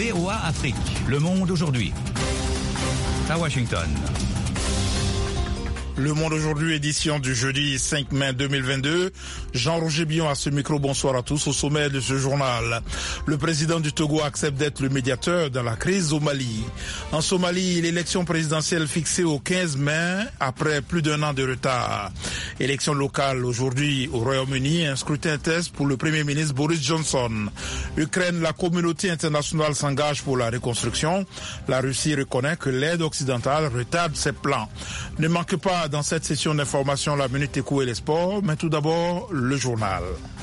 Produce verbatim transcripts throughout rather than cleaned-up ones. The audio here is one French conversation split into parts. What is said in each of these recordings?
V O A Afrique. Le monde aujourd'hui. À Washington. Le Monde aujourd'hui, édition du jeudi cinq mai deux mille vingt-deux. Jean-Roger Billon à ce micro, bonsoir à tous. Au sommet de ce journal, le président du Togo accepte d'être le médiateur dans la crise au Mali. En Somalie, l'élection présidentielle fixée au quinze mai après plus d'un an de retard. Élection locale aujourd'hui au Royaume-Uni, un scrutin test pour le Premier ministre Boris Johnson. Ukraine, la communauté internationale s'engage pour la reconstruction. La Russie reconnaît que l'aide occidentale retarde ses plans. Ne manque pas dans cette session d'information la Minute Éco et les sports, mais tout d'abord le journal.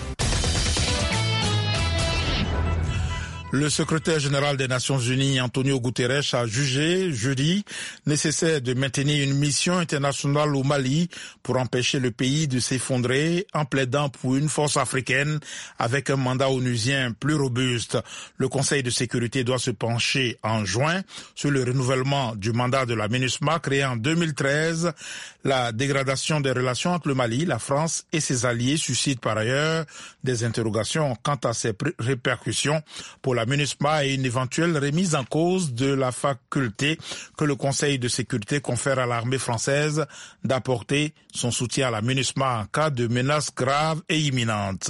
Le secrétaire général des Nations Unies, Antonio Guterres, a jugé jeudi nécessaire de maintenir une mission internationale au Mali pour empêcher le pays de s'effondrer en plaidant pour une force africaine avec un mandat onusien plus robuste. Le Conseil de sécurité doit se pencher en juin sur le renouvellement du mandat de la MINUSMA créé en deux mille treize. La dégradation des relations entre le Mali, la France et ses alliés suscite par ailleurs des interrogations quant à ses répercussions pour la MINUSMA et une éventuelle remise en cause de la faculté que le Conseil de sécurité confère à l'armée française d'apporter son soutien à la MINUSMA en cas de menace grave et imminente.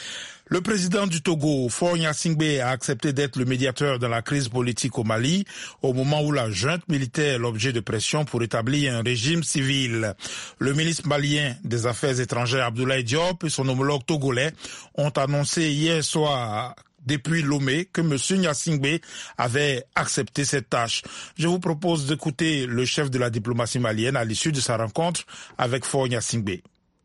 Le président du Togo, Faure Gnassingbé, a accepté d'être le médiateur dans la crise politique au Mali, au moment où la junte militaire est l'objet de pression pour établir un régime civil. Le ministre malien des Affaires étrangères, Abdoulaye Diop, et son homologue togolais ont annoncé hier soir depuis Lomé que M. Gnassingbé avait accepté cette tâche. Je vous propose d'écouter le chef de la diplomatie malienne à l'issue de sa rencontre avec Faure Gnassingbé.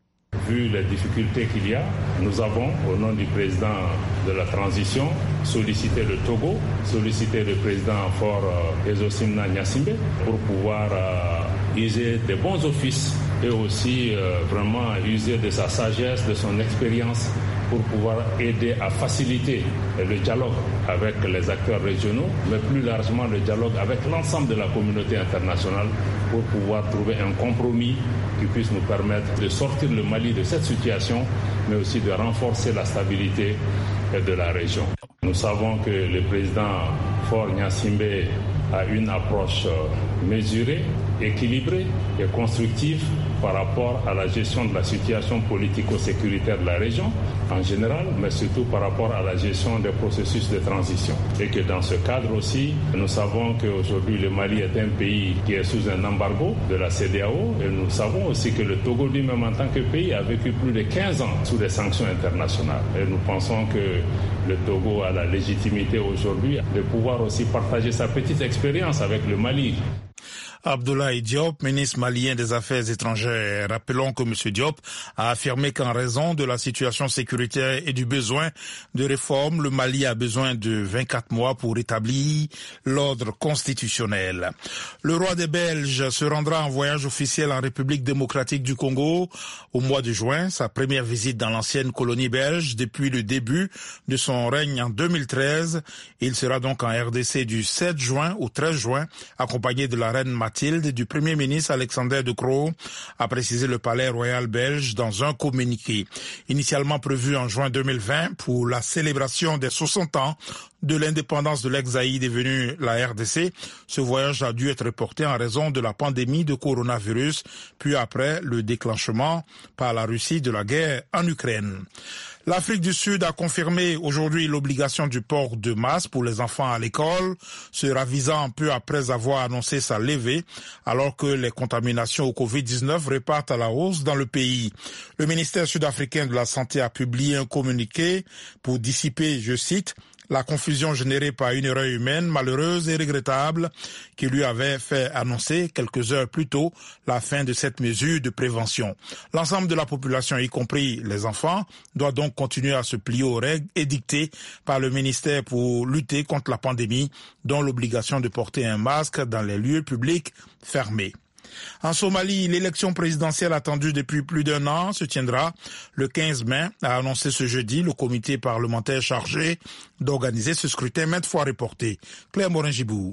Vu les difficultés qu'il y a, nous avons, au nom du président de la transition, sollicité le Togo, sollicité le président Faure Ezosimna Gnassingbé pour pouvoir euh, user des bons offices et aussi euh, vraiment user de sa sagesse, de son expérience pour pouvoir aider à faciliter le dialogue avec les acteurs régionaux, mais plus largement le dialogue avec l'ensemble de la communauté internationale pour pouvoir trouver un compromis qui puisse nous permettre de sortir le Mali de cette situation, mais aussi de renforcer la stabilité de la région. Nous savons que le président Faure Gnassingbé a une approche mesurée, équilibrée et constructive par rapport à la gestion de la situation politico-sécuritaire de la région en général, mais surtout par rapport à la gestion des processus de transition. Et que dans ce cadre aussi, nous savons qu'aujourd'hui le Mali est un pays qui est sous un embargo de la C E D E A O et nous savons aussi que le Togo lui-même en tant que pays a vécu plus de quinze ans sous des sanctions internationales. Et nous pensons que le Togo a la légitimité aujourd'hui de pouvoir aussi partager sa petite expérience avec le Mali. Abdoulaye Diop, ministre malien des Affaires étrangères. Rappelons que M. Diop a affirmé qu'en raison de la situation sécuritaire et du besoin de réforme, le Mali a besoin de vingt-quatre mois pour établir l'ordre constitutionnel. Le roi des Belges se rendra en voyage officiel en République démocratique du Congo au mois de juin, sa première visite dans l'ancienne colonie belge depuis le début de son règne en deux mille treize. Il sera donc en R D C du sept juin au treize juin, accompagné de la reine Mathilde et du Premier ministre Alexander De Croo, a précisé le Palais royal belge dans un communiqué. Initialement prévu en juin deux mille vingt pour la célébration des soixante ans de l'indépendance de l'ex-Zaïre devenue la R D C, ce voyage a dû être reporté en raison de la pandémie de coronavirus, puis après le déclenchement par la Russie de la guerre en Ukraine. L'Afrique du Sud a confirmé aujourd'hui l'obligation du port de masque pour les enfants à l'école, se ravisant peu après avoir annoncé sa levée, alors que les contaminations au covid dix-neuf repartent à la hausse dans le pays. Le ministère sud-africain de la Santé a publié un communiqué pour dissiper, je cite, la confusion générée par une erreur humaine malheureuse et regrettable qui lui avait fait annoncer quelques heures plus tôt la fin de cette mesure de prévention. L'ensemble de la population, y compris les enfants, doit donc continuer à se plier aux règles édictées par le ministère pour lutter contre la pandémie, dont l'obligation de porter un masque dans les lieux publics fermés. En Somalie, l'élection présidentielle attendue depuis plus d'un an se tiendra le quinze mai, a annoncé ce jeudi le comité parlementaire chargé d'organiser ce scrutin maintes fois reporté. Claire Morin-Gibou.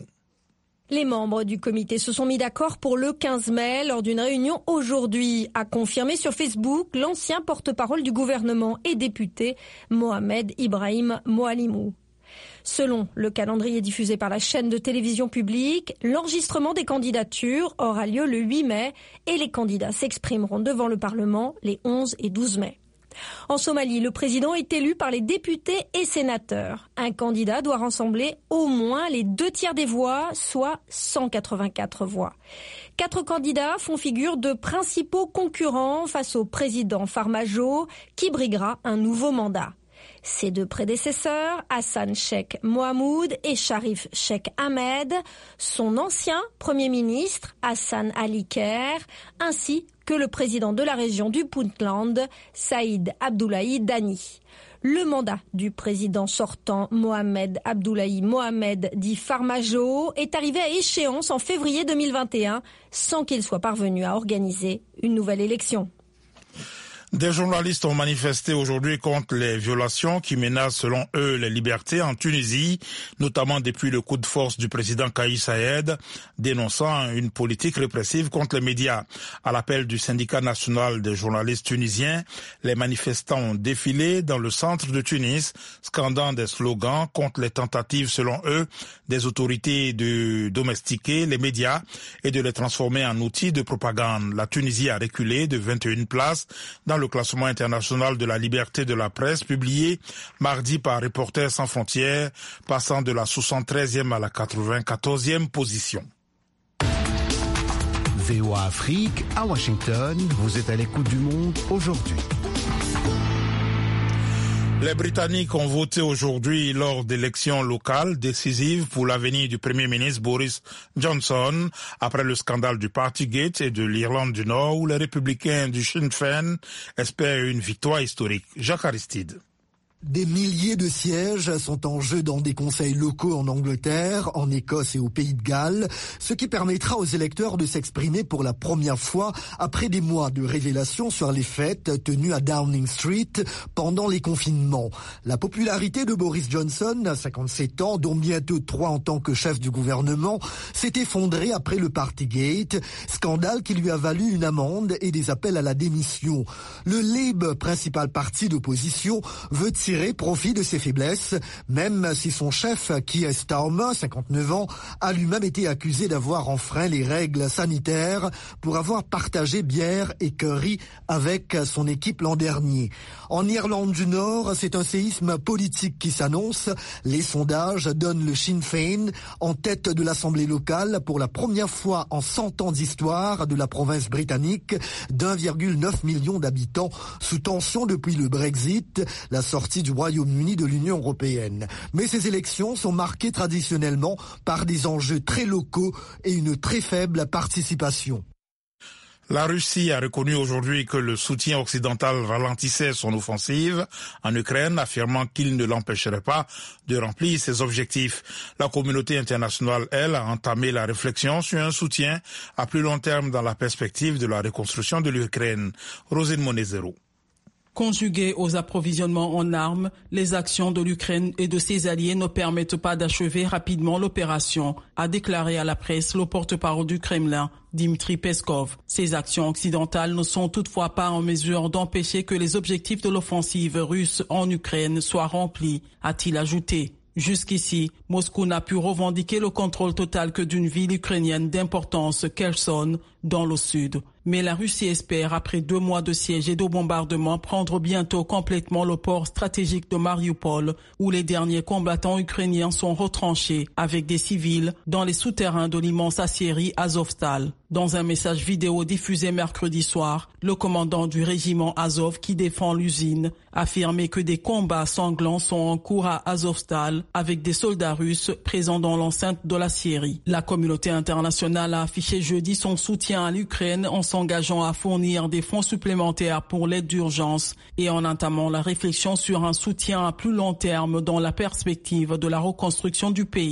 Les membres du comité se sont mis d'accord pour le quinze mai lors d'une réunion aujourd'hui, a confirmé sur Facebook l'ancien porte-parole du gouvernement et député Mohamed Ibrahim Moalimou. Selon le calendrier diffusé par la chaîne de télévision publique, l'enregistrement des candidatures aura lieu le huit mai et les candidats s'exprimeront devant le Parlement les onze et douze mai. En Somalie, le président est élu par les députés et sénateurs. Un candidat doit rassembler au moins les deux tiers des voix, soit cent quatre-vingt-quatre voix. Quatre candidats font figure de principaux concurrents face au président Farmajo, qui briguera un nouveau mandat. Ses deux prédécesseurs, Hassan Sheikh Mohamoud et Sharif Sheikh Ahmed, son ancien Premier ministre, Hassan Ali Khair, ainsi que le président de la région du Puntland, Saïd Abdoulaye Dani. Le mandat du président sortant Mohamed Abdoulaye Mohamed dit Farmajo est arrivé à échéance en février deux mille vingt et un sans qu'il soit parvenu à organiser une nouvelle élection. Des journalistes ont manifesté aujourd'hui contre les violations qui menacent selon eux les libertés en Tunisie, notamment depuis le coup de force du président Kais Saied, dénonçant une politique répressive contre les médias. À l'appel du syndicat national des journalistes tunisiens, les manifestants ont défilé dans le centre de Tunis, scandant des slogans contre les tentatives selon eux des autorités de domestiquer les médias et de les transformer en outils de propagande. La Tunisie a reculé de vingt et une places dans le le classement international de la liberté de la presse publié mardi par Reporters sans frontières, passant de la soixante-treizième à la quatre-vingt-quatorzième position. V O A Afrique, à Washington, vous êtes à l'écoute du monde aujourd'hui. Les Britanniques ont voté aujourd'hui lors d'élections locales décisives pour l'avenir du Premier ministre Boris Johnson, après le scandale du Partygate et de l'Irlande du Nord, où les républicains du Sinn Féin espèrent une victoire historique. Jacques Aristide. Des milliers de sièges sont en jeu dans des conseils locaux en Angleterre, en Écosse et au Pays de Galles, ce qui permettra aux électeurs de s'exprimer pour la première fois après des mois de révélations sur les fêtes tenues à Downing Street pendant les confinements. La popularité de Boris Johnson, cinquante-sept ans, dont bientôt trois en tant que chef du gouvernement, s'est effondrée après le Partygate, scandale qui lui a valu une amende et des appels à la démission. Le Labour, principal parti d'opposition, veut tirer profit de ses faiblesses, même si son chef, Keir Starmer, cinquante-neuf ans, a lui-même été accusé d'avoir enfreint les règles sanitaires pour avoir partagé bière et curry avec son équipe l'an dernier. En Irlande du Nord, c'est un séisme politique qui s'annonce. Les sondages donnent le Sinn Féin en tête de l'Assemblée locale pour la première fois en cent ans d'histoire de la province britannique d'un virgule neuf million d'habitants, sous tension depuis le Brexit, la sortie du Royaume-Uni de l'Union européenne. Mais ces élections sont marquées traditionnellement par des enjeux très locaux et une très faible participation. La Russie a reconnu aujourd'hui que le soutien occidental ralentissait son offensive en Ukraine, affirmant qu'il ne l'empêcherait pas de remplir ses objectifs. La communauté internationale, elle, a entamé la réflexion sur un soutien à plus long terme dans la perspective de la reconstruction de l'Ukraine. Rosine Monezero. Conjuguées aux approvisionnements en armes, les actions de l'Ukraine et de ses alliés ne permettent pas d'achever rapidement l'opération, a déclaré à la presse le porte-parole du Kremlin, Dmitry Peskov. Ces actions occidentales ne sont toutefois pas en mesure d'empêcher que les objectifs de l'offensive russe en Ukraine soient remplis, a-t-il ajouté. Jusqu'ici, Moscou n'a pu revendiquer le contrôle total que d'une ville ukrainienne d'importance, Kherson, dans le sud. Mais la Russie espère, après deux mois de siège et de bombardement, prendre bientôt complètement le port stratégique de Mariupol, où les derniers combattants ukrainiens sont retranchés, avec des civils, dans les souterrains de l'immense aciérie Azovstal. Dans un message vidéo diffusé mercredi soir, le commandant du régiment Azov qui défend l'usine affirmait que des combats sanglants sont en cours à Azovstal avec des soldats russes présents dans l'enceinte de l'aciérie. La communauté internationale a affiché jeudi son soutien à l'Ukraine en s'engageant à fournir des fonds supplémentaires pour l'aide d'urgence et en entamant la réflexion sur un soutien à plus long terme dans la perspective de la reconstruction du pays.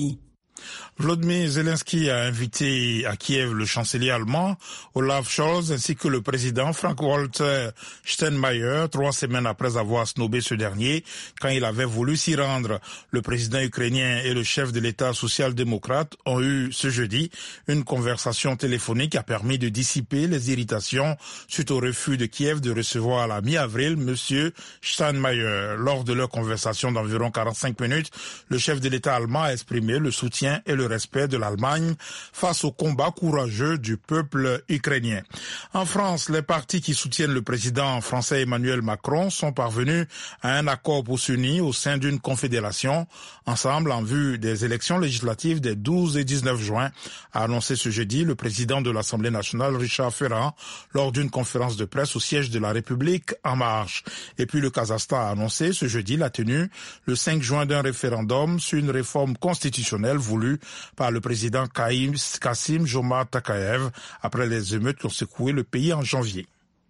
Volodymyr Zelensky a invité à Kiev le chancelier allemand Olaf Scholz ainsi que le président Frank-Walter Steinmeier, trois semaines après avoir snobé ce dernier quand il avait voulu s'y rendre. Le président ukrainien et le chef de l'État social-démocrate ont eu ce jeudi une conversation téléphonique qui a permis de dissiper les irritations suite au refus de Kiev de recevoir à la mi-avril M. Steinmeier. Lors de leur conversation d'environ quarante-cinq minutes, le chef de l'État allemand a exprimé le soutien et le respect de l'Allemagne face au combat courageux du peuple ukrainien. En France, les partis qui soutiennent le président français Emmanuel Macron sont parvenus à un accord pour s'unir au sein d'une confédération, ensemble en vue des élections législatives des douze et dix-neuf juin, a annoncé ce jeudi le président de l'Assemblée nationale Richard Ferrand lors d'une conférence de presse au siège de la République En Marche. Et puis le Kazakhstan a annoncé ce jeudi la tenue le cinq juin d'un référendum sur une réforme constitutionnelle voulue par le président Kassim-Jomart Tokayev après les émeutes qui ont secoué le pays en janvier.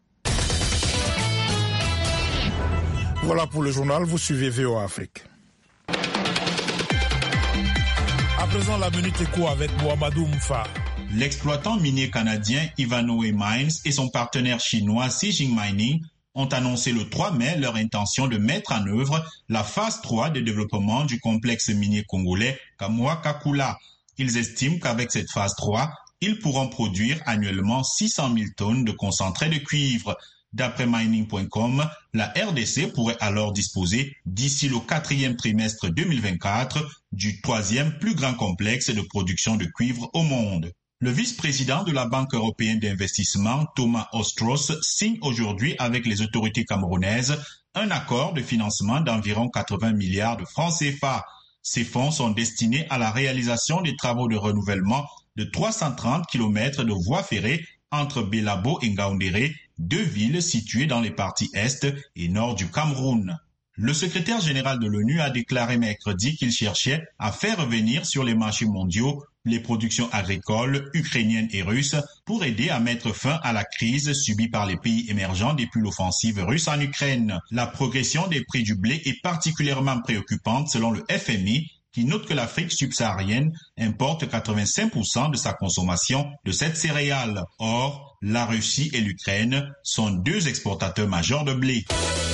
Voilà pour le journal, vous suivez V O A Afrique. À présent, la Minute Éco avec Mohamedou Moufa. L'exploitant minier canadien Ivanhoe Mines et son partenaire chinois Zijin Mining ont annoncé le trois mai leur intention de mettre en œuvre la phase trois de développement du complexe minier congolais Kamoa-Kakula. Ils estiment qu'avec cette phase trois, ils pourront produire annuellement six cent mille tonnes de concentré de cuivre. D'après mining point com, la R D C pourrait alors disposer, d'ici le quatrième trimestre deux mille vingt-quatre, du troisième plus grand complexe de production de cuivre au monde. Le vice-président de la Banque européenne d'investissement, Thomas Ostros, signe aujourd'hui avec les autorités camerounaises un accord de financement d'environ quatre-vingts milliards de francs C F A. Ces fonds sont destinés à la réalisation des travaux de renouvellement de trois cent trente kilomètres de voies ferrées entre Belabo et Ngaoundéré, deux villes situées dans les parties est et nord du Cameroun. Le secrétaire général de l'ONU a déclaré mercredi qu'il cherchait à faire revenir sur les marchés mondiaux les productions agricoles ukrainiennes et russes pour aider à mettre fin à la crise subie par les pays émergents depuis l'offensive russe en Ukraine. La progression des prix du blé est particulièrement préoccupante selon le F M I, qui note que l'Afrique subsaharienne importe quatre-vingt-cinq pour cent de sa consommation de cette céréale. Or, la Russie et l'Ukraine sont deux exportateurs majeurs de blé.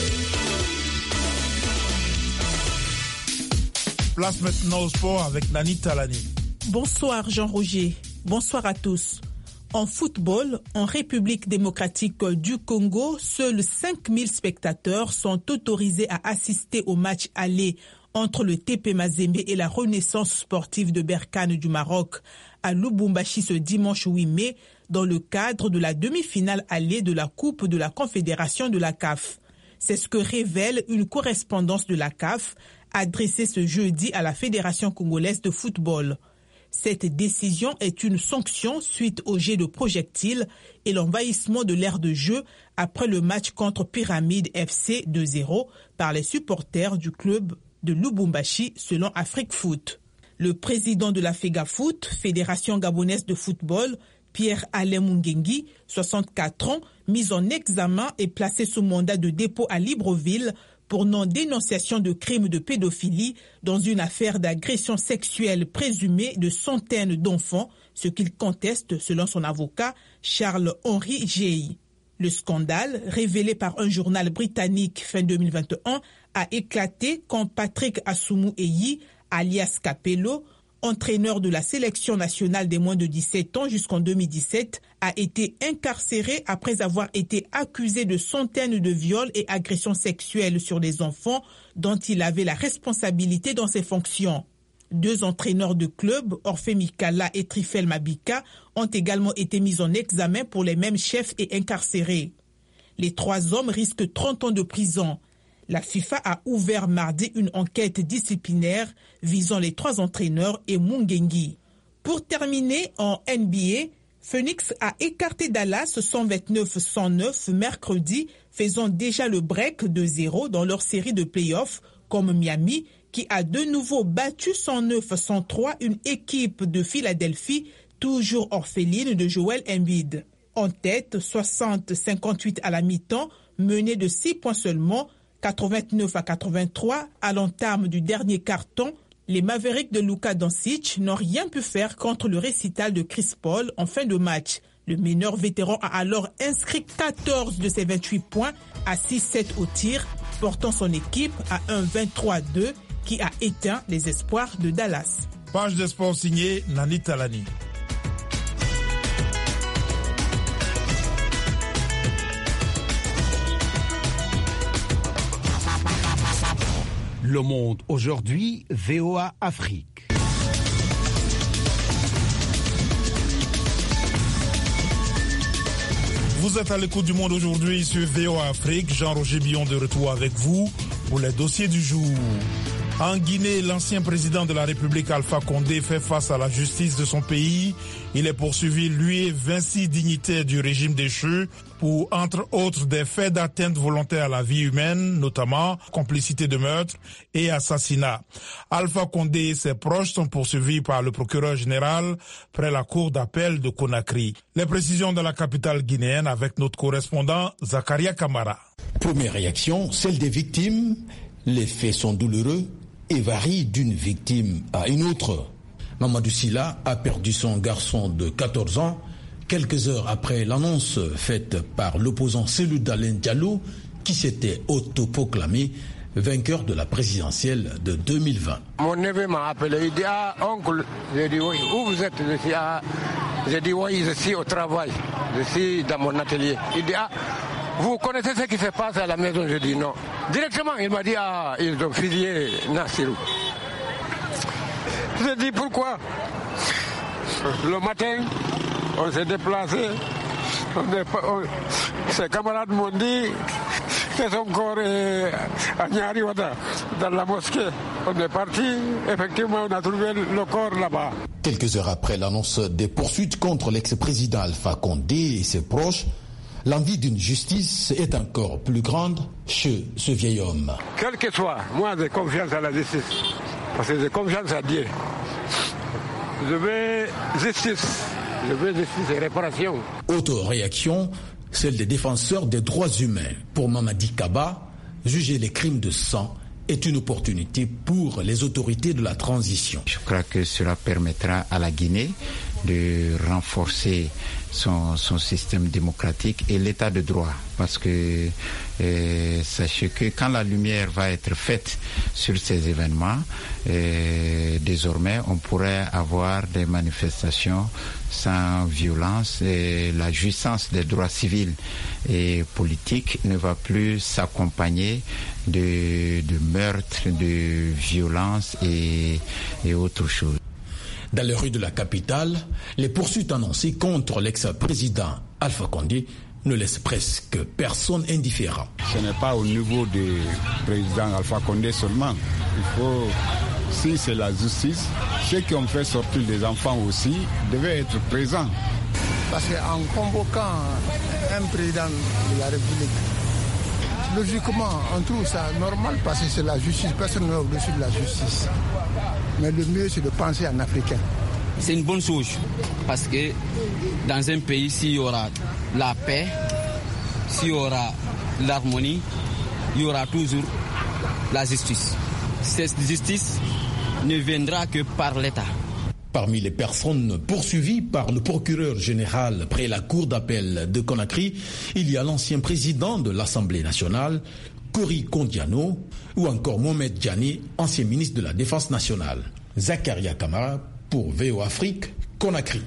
Place maintenant au sport avec Nani Talani. Bonsoir Jean-Roger, bonsoir à tous. En football, en République démocratique du Congo, seuls cinq mille spectateurs sont autorisés à assister au match aller entre le T P Mazembe et la Renaissance sportive de Berkane du Maroc à Lubumbashi ce dimanche huit mai dans le cadre de la demi-finale aller de la Coupe de la Confédération de la C A F. C'est ce que révèle une correspondance de la C A F adressée ce jeudi à la Fédération congolaise de football. Cette décision est une sanction suite au jet de projectiles et l'envahissement de l'aire de jeu après le match contre Pyramide F C deux zéro par les supporters du club de Lubumbashi selon Afrique Foot. Le président de la FEGAFOOT, Fédération gabonaise de football, Pierre-Alain Mungengi, soixante-quatre ans, mis en examen et placé sous mandat de dépôt à Libreville pour non-dénonciation de crimes de pédophilie dans une affaire d'agression sexuelle présumée de centaines d'enfants, ce qu'il conteste selon son avocat Charles-Henri Gey. Le scandale, révélé par un journal britannique fin deux mille vingt et un, a éclaté quand Patrick Assoumou Eyi, alias Capello, entraîneur de la sélection nationale des moins de dix-sept ans jusqu'en deux mille dix-sept, a été incarcéré après avoir été accusé de centaines de viols et agressions sexuelles sur des enfants dont il avait la responsabilité dans ses fonctions. Deux entraîneurs de club, Orphée Mikala et Trifel Mabika, ont également été mis en examen pour les mêmes chefs et incarcérés. Les trois hommes risquent trente ans de prison. La FIFA a ouvert mardi une enquête disciplinaire visant les trois entraîneurs et Mungengi. Pour terminer, en N B A, Phoenix a écarté Dallas cent vingt-neuf à cent neuf mercredi, faisant déjà le break de zéro dans leur série de playoffs, comme Miami, qui a de nouveau battu cent neuf à cent trois une équipe de Philadelphie, toujours orpheline de Joel Embiid. En tête, soixante à cinquante-huit à la mi-temps, menée de six points seulement, quatre-vingt-neuf à quatre-vingt-trois à l'entame du dernier quart-temps, Les Mavericks de Luka Doncic n'ont rien pu faire contre le récital de Chris Paul en fin de match. Le meneur vétéran a alors inscrit quatorze de ses vingt-huit points à six sept au tir, portant son équipe à un vingt-trois à deux qui a éteint les espoirs de Dallas. Page de sport signée Nani Talani. Le Monde aujourd'hui, V O A Afrique. Vous êtes à l'écoute du Monde aujourd'hui sur V O A Afrique. Jean-Roger Billon de retour avec vous pour les dossiers du jour. En Guinée, l'ancien président de la République Alpha Condé fait face à la justice de son pays. Il est poursuivi, lui et vingt-six dignitaires du régime déchu, pour, entre autres, des faits d'atteinte volontaire à la vie humaine, notamment complicité de meurtre et assassinat. Alpha Condé et ses proches sont poursuivis par le procureur général près la cour d'appel de Conakry. Les précisions de la capitale guinéenne avec notre correspondant Zakaria Kamara. Première réaction, celle des victimes. Les faits sont douloureux et varient d'une victime à une autre. Mamadou Silla a perdu son garçon de quatorze ans quelques heures après l'annonce faite par l'opposant Cellou Dalein Diallo qui s'était autoproclamé vainqueur de la présidentielle de deux mille vingt. Mon neveu m'a appelé, il dit « Ah, oncle », j'ai dit « Oui, où vous êtes ?» Je dis, ah. J'ai dit « Oui, je suis au travail, je suis dans mon atelier ». Il dit « Ah, vous connaissez ce qui se passe à la maison ?» Je dis « Non ». Directement, il m'a dit « Ah, ils ont fusillé Nassirou ». J'ai dit « Pourquoi ?» Le matin, on s'est déplacé. On est, on, ses camarades m'ont dit que son corps est à Nyariwada, dans la mosquée. On est parti, effectivement, on a trouvé le corps là-bas. Quelques heures après l'annonce des poursuites contre l'ex-président Alpha Condé et ses proches, l'envie d'une justice est encore plus grande chez ce vieil homme. Quel que soit, moi j'ai confiance à la justice, parce que j'ai confiance à Dieu. Je veux justice, je veux justice et réparation. Autre réaction, celle des défenseurs des droits humains. Pour Mamadi Kaba, juger les crimes de sang est une opportunité pour les autorités de la transition. Je crois que cela permettra à la Guinée de renforcer son, son système démocratique et l'état de droit. Parce que euh, sachez que quand la lumière va être faite sur ces événements, euh, désormais on pourrait avoir des manifestations sans violence et la jouissance des droits civils et politiques ne va plus s'accompagner de, de meurtres, de violences et, et autre chose. Dans les rues de la capitale, les poursuites annoncées contre l'ex-président Alpha Condé ne laissent presque personne indifférent. Ce n'est pas au niveau du président Alpha Condé seulement. Il faut, si c'est la justice, ceux qui ont fait sortir des enfants aussi devaient être présents. Parce qu'en convoquant un président de la République, logiquement, on trouve ça normal parce que c'est la justice. Personne n'est au-dessus de la justice. Mais le mieux, c'est de penser en africain. C'est une bonne chose parce que dans un pays, s'il y aura la paix, s'il y aura l'harmonie, il y aura toujours la justice. Cette justice ne viendra que par l'État. Parmi les personnes poursuivies par le procureur général près la cour d'appel de Conakry, il y a l'ancien président de l'Assemblée nationale, Kori Kondiano, ou encore Mohamed Diani, ancien ministre de la Défense nationale. Zakaria Kamara pour V O Afrique, Conakry.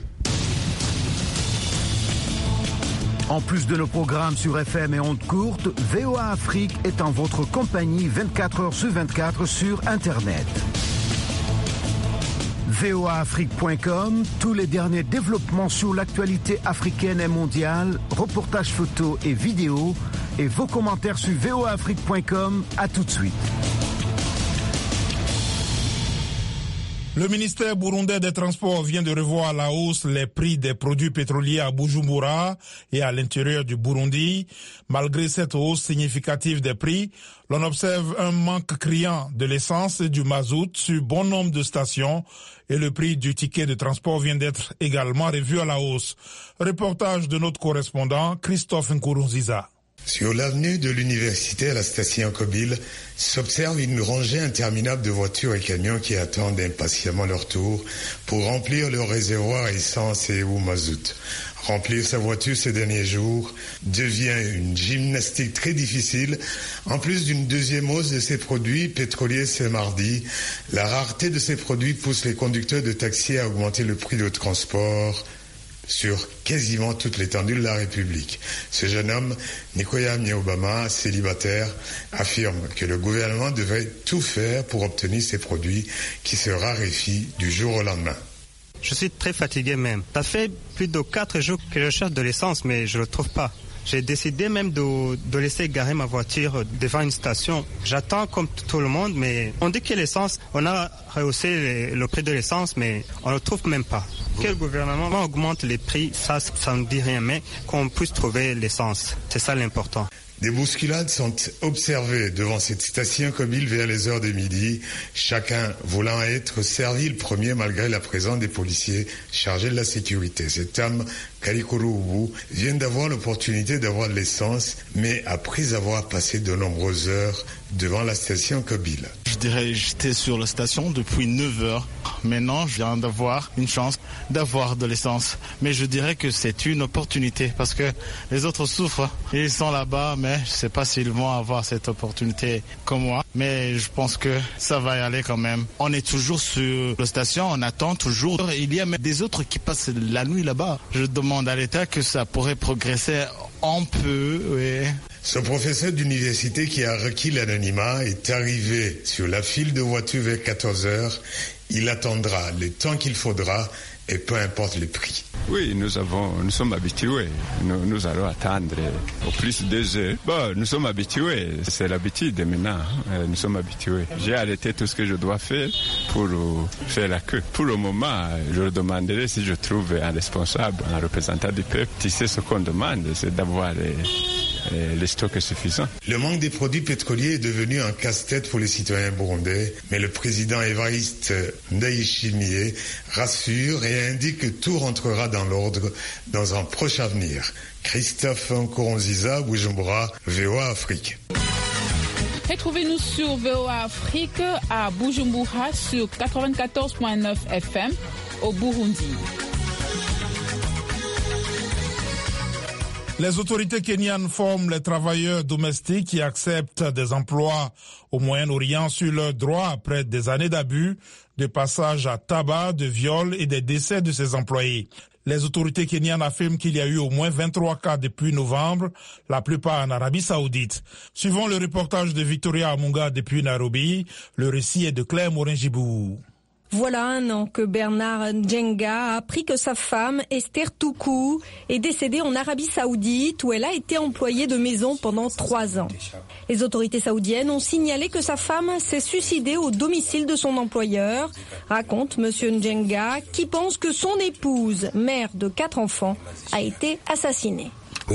En plus de nos programmes sur F M et ondes courtes, V O A Afrique est en votre compagnie vingt-quatre heures sur vingt-quatre sur Internet. V O A Afrique point com, tous les derniers développements sur l'actualité africaine et mondiale, reportages photos et vidéos, et vos commentaires sur V O A Afrique point com. À tout de suite. Le ministère burundais des Transports vient de revoir à la hausse les prix des produits pétroliers à Bujumbura et à l'intérieur du Burundi. Malgré cette hausse significative des prix, l'on observe un manque criant de l'essence et du mazout sur bon nombre de stations et le prix du ticket de transport vient d'être également revu à la hausse. Reportage de notre correspondant Christophe Nkurunziza. Sur l'avenue de l'université à la station Kobil, s'observe une rangée interminable de voitures et camions qui attendent impatiemment leur tour pour remplir leur réservoir essence et ou mazout. Remplir sa voiture ces derniers jours devient une gymnastique très difficile. En plus d'une deuxième hausse de ces produits pétroliers ce mardi, la rareté de ces produits pousse les conducteurs de taxi à augmenter le prix de transport sur quasiment toute l'étendue de la République. Ce jeune homme, Nikoya Obama, célibataire, affirme que le gouvernement devrait tout faire pour obtenir ces produits qui se raréfient du jour au lendemain. Je suis très fatigué même. Ça fait plus de quatre jours que je cherche de l'essence, mais je ne le trouve pas. J'ai décidé même de, de laisser garer ma voiture devant une station. J'attends comme tout le monde, mais on dit que l'essence, on a rehaussé le prix de l'essence, mais on ne le trouve même pas. Que le gouvernement augmente les prix, ça, ça ne dit rien, mais qu'on puisse trouver l'essence. C'est ça l'important. Des bousculades sont observées devant cette station Kobil vers les heures de midi, chacun voulant être servi le premier malgré la présence des policiers chargés de la sécurité. Cet homme, Kalikoro Ubu, vient d'avoir l'opportunité d'avoir de l'essence, mais après avoir passé de nombreuses heures devant la station Kobil. Je dirais j'étais sur la station depuis neuf heures. Maintenant, je viens d'avoir une chance d'avoir de l'essence. Mais je dirais que c'est une opportunité parce que les autres souffrent. Ils sont là-bas, mais je ne sais pas s'ils vont avoir cette opportunité comme moi. Mais je pense que ça va y aller quand même. On est toujours sur la station, on attend toujours. Il y a même des autres qui passent la nuit là-bas. Je demande à l'État que ça pourrait progresser un peu, oui. Ce professeur d'université qui a requis l'anonymat est arrivé sur la file de voitures vers quatorze heures. Il attendra le temps qu'il faudra et peu importe le prix. Oui, nous avons, nous sommes habitués. Nous, nous allons attendre au plus de deux heures. Bon, nous sommes habitués. C'est l'habitude maintenant. Nous sommes habitués. J'ai arrêté tout ce que je dois faire pour faire la queue. Pour le moment, je demanderai si je trouve un responsable, un représentant du peuple. Tu sais ce qu'on demande, c'est d'avoir les, les stocks suffisants. Le manque des produits pétroliers est devenu un casse-tête pour les citoyens burundais, mais le président Évariste Ndayishimiye rassure et indique que tout rentrera dans l'ordre dans un proche avenir. Christophe Nkurunziza, Bujumbura, V O A Afrique. Retrouvez-nous sur V O A Afrique à Bujumbura sur quatre-vingt-quatorze virgule neuf F M au Burundi. Les autorités kenyanes forment les travailleurs domestiques qui acceptent des emplois au Moyen-Orient sur leurs droits après des années d'abus, de passage à tabac, de viol et des décès de ces employés. Les autorités kenyanes affirment qu'il y a eu au moins vingt-trois cas depuis novembre, la plupart en Arabie Saoudite. Suivant le reportage de Victoria Amunga depuis Nairobi, le récit est de Claire Morin-Gibou. Voilà un an que Bernard Njenga a appris que sa femme, Esther Toukou, est décédée en Arabie Saoudite où elle a été employée de maison pendant trois ans. Les autorités saoudiennes ont signalé que sa femme s'est suicidée au domicile de son employeur, raconte Monsieur Njenga, qui pense que son épouse, mère de quatre enfants, a été assassinée.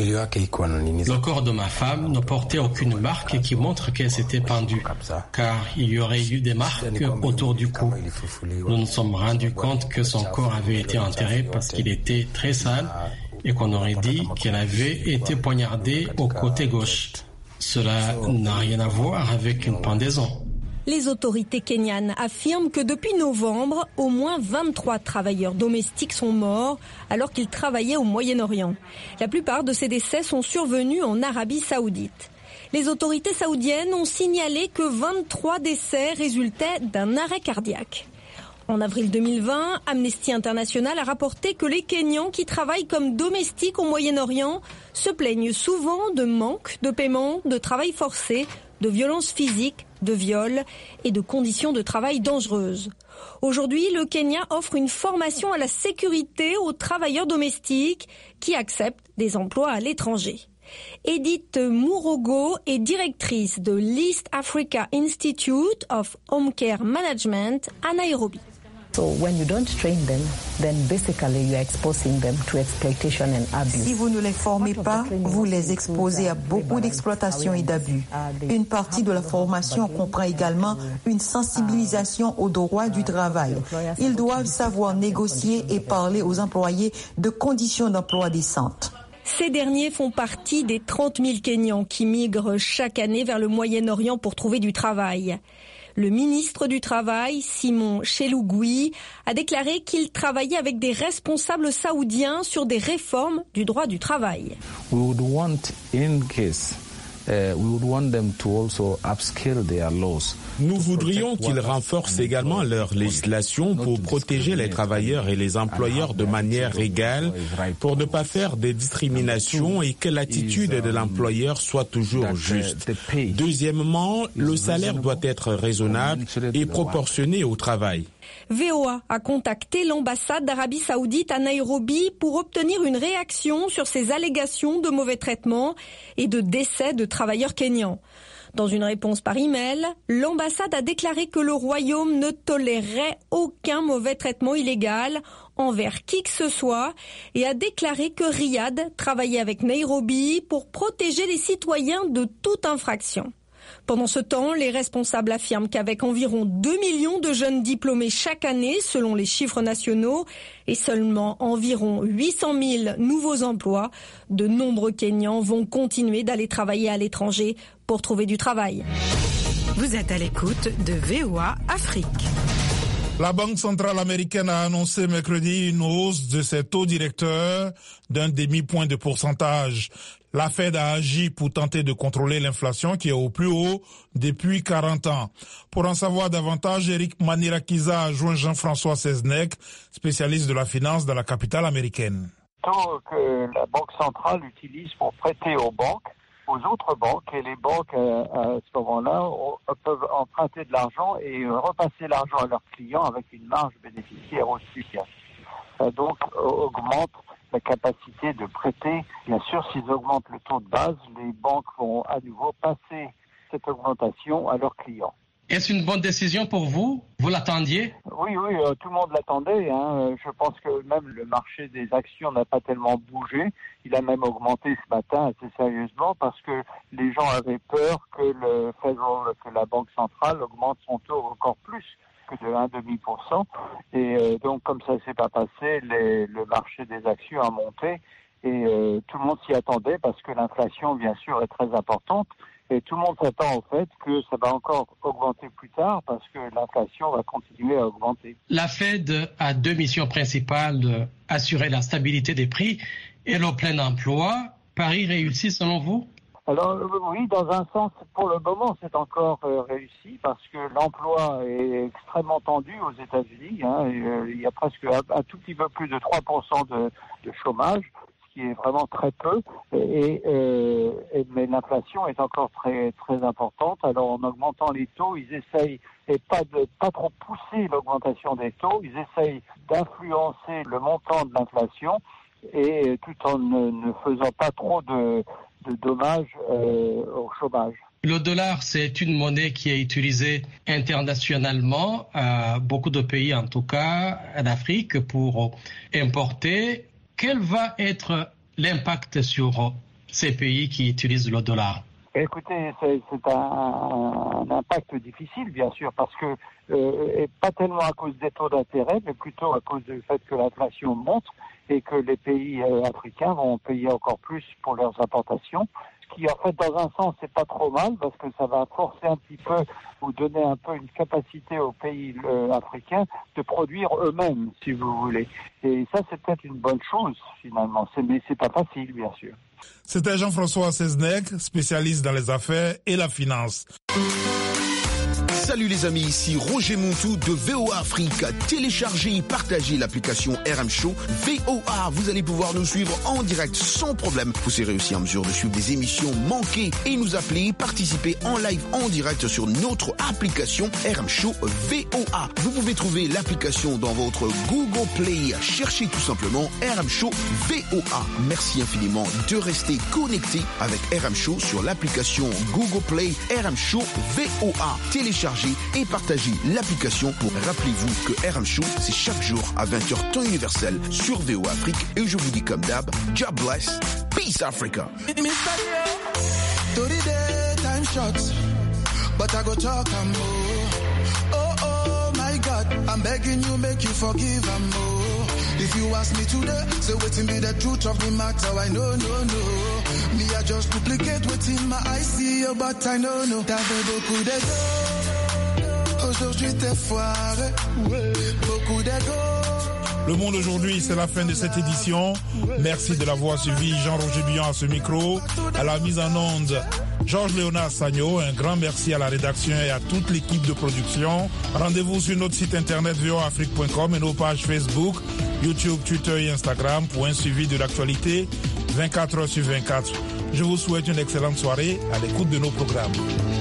Le corps de ma femme ne portait aucune marque qui montre qu'elle s'était pendue, car il y aurait eu des marques autour du cou. Nous nous sommes rendus compte que son corps avait été enterré parce qu'il était très sale et qu'on aurait dit qu'elle avait été poignardée au côté gauche. Cela n'a rien à voir avec une pendaison. Les autorités kenyanes affirment que depuis novembre, au moins vingt-trois travailleurs domestiques sont morts alors qu'ils travaillaient au Moyen-Orient. La plupart de ces décès sont survenus en Arabie Saoudite. Les autorités saoudiennes ont signalé que vingt-trois décès résultaient d'un arrêt cardiaque. En avril deux mille vingt, Amnesty International a rapporté que les Kenyans qui travaillent comme domestiques au Moyen-Orient se plaignent souvent de manque de paiement, de travail forcé, de violences physiques, de viols et de conditions de travail dangereuses. Aujourd'hui, le Kenya offre une formation à la sécurité aux travailleurs domestiques qui acceptent des emplois à l'étranger. Edith Mourogo est directrice de l'East Africa Institute of Home Care Management à Nairobi. So when you don't train them, then basically you are exposing them to exploitation and abuse. Si vous ne les formez pas, vous les exposez à beaucoup d'exploitation et d'abus. Une partie de la formation comprend également une sensibilisation aux droits du travail. Ils doivent savoir négocier et parler aux employés de conditions d'emploi décentes. Ces derniers font partie des trente mille Kenyans qui migrent chaque année vers le Moyen-Orient pour trouver du travail. Le ministre du Travail, Simon Chelugui, a déclaré qu'il travaillait avec des responsables saoudiens sur des réformes du droit du travail. We would want, in case, uh, we would want them to also upskill their laws. Nous voudrions qu'ils renforcent également leur législation pour protéger les travailleurs et les employeurs de manière égale, pour ne pas faire des discriminations et que l'attitude de l'employeur soit toujours juste. Deuxièmement, le salaire doit être raisonnable et proportionné au travail. V O A a contacté l'ambassade d'Arabie Saoudite à Nairobi pour obtenir une réaction sur ces allégations de mauvais traitement et de décès de travailleurs kenyans. Dans une réponse par email, l'ambassade a déclaré que le royaume ne tolérerait aucun mauvais traitement illégal envers qui que ce soit et a déclaré que Riyad travaillait avec Nairobi pour protéger les citoyens de toute infraction. Pendant ce temps, les responsables affirment qu'avec environ deux millions de jeunes diplômés chaque année, selon les chiffres nationaux, et seulement environ huit cent mille nouveaux emplois, de nombreux Kenyans vont continuer d'aller travailler à l'étranger pour trouver du travail. Vous êtes à l'écoute de V O A Afrique. La Banque centrale américaine a annoncé mercredi une hausse de ses taux directeurs d'un demi-point de pourcentage. La Fed a agi pour tenter de contrôler l'inflation qui est au plus haut depuis quarante ans. Pour en savoir davantage, Eric Manirakiza a joint Jean-François Seznec, spécialiste de la finance dans la capitale américaine. Le taux que la Banque centrale utilise pour prêter aux banques, aux autres banques, et les banques à ce moment-là peuvent emprunter de l'argent et repasser l'argent à leurs clients avec une marge bénéficiaire au-dessus. Donc augmente la capacité de prêter. Bien sûr, s'ils augmentent le taux de base, les banques vont à nouveau passer cette augmentation à leurs clients. Est-ce une bonne décision pour vous? Vous l'attendiez? Oui, oui, euh, tout le monde l'attendait. Hein. Je pense que même le marché des actions n'a pas tellement bougé. Il a même augmenté ce matin assez sérieusement parce que les gens avaient peur que le Federal, que la Banque centrale augmente son taux encore plus que de un virgule cinq pour cent. Et euh, donc, comme ça ne s'est pas passé, les, le marché des actions a monté et euh, tout le monde s'y attendait parce que l'inflation, bien sûr, est très importante. Et tout le monde s'attend au fait que ça va encore augmenter plus tard parce que l'inflation va continuer à augmenter. La Fed a deux missions principales, assurer la stabilité des prix et le plein emploi. Paris réussit selon vous? Alors oui, dans un sens, pour le moment, c'est encore euh, réussi parce que l'emploi est extrêmement tendu aux États-Unis. Hein, et, euh, il y a presque un, un tout petit peu plus de trois pour cent de, de chômage, ce qui est vraiment très peu. Et, euh, et mais l'inflation est encore très très importante. Alors en augmentant les taux, ils essayent et pas de pas trop pousser l'augmentation des taux. Ils essayent d'influencer le montant de l'inflation et tout en ne, ne faisant pas trop de de dommages euh, au chômage. Le dollar, c'est une monnaie qui est utilisée internationalement à beaucoup de pays, en tout cas en Afrique, pour importer. Quel va être l'impact sur ces pays qui utilisent le dollar? Écoutez, c'est, c'est un, un impact difficile, bien sûr, parce que euh, et pas tellement à cause des taux d'intérêt, mais plutôt à cause du fait que l'inflation monte et que les pays euh, africains vont payer encore plus pour leurs importations. Ce qui, en fait, dans un sens, c'est pas trop mal parce que ça va forcer un petit peu ou donner un peu une capacité aux pays euh, africains de produire eux-mêmes, si vous voulez. Et ça, c'est peut-être une bonne chose, finalement. C'est, mais c'est pas facile, bien sûr. C'était Jean-François Seznec, spécialiste dans les affaires et la finance. Salut les amis, ici Roger Montou de V O A Afrique. Téléchargez et partagez l'application R M Show V O A. Vous allez pouvoir nous suivre en direct sans problème. Vous serez aussi en mesure de suivre des émissions manquées et nous appeler, participer en live en direct sur notre application R M Show V O A. Vous pouvez trouver l'application dans votre Google Play. Cherchez tout simplement R M Show V O A. Merci infiniment de rester connecté avec R M Show sur l'application Google Play R M Show V O A. Téléchargez et partagez l'application pour rappelez-vous que R M Show, c'est chaque jour à vingt heures temps universel sur V O A Afrique et je vous dis comme d'hab, God bless, peace Africa. But I go talk and more. Oh, oh, my God, I'm begging you, make you forgive and more. If you ask me today, say waiting be the truth of the matter, I know, no, no. Me I just duplicate within my eyes, see you, but I know, no. T'avais beaucoup d'ego, aujourd'hui t'es foiré, beaucoup d'ego. Le Monde aujourd'hui, c'est la fin de cette édition. Merci de l'avoir suivi. Jean-Roger Billon à ce micro. À la mise en onde, Georges-Léonard Sagno. Un grand merci à la rédaction et à toute l'équipe de production. Rendez-vous sur notre site internet v o a afrique point com et nos pages Facebook, YouTube, Twitter et Instagram pour un suivi de l'actualité vingt-quatre heures sur vingt-quatre. Je vous souhaite une excellente soirée à l'écoute de nos programmes.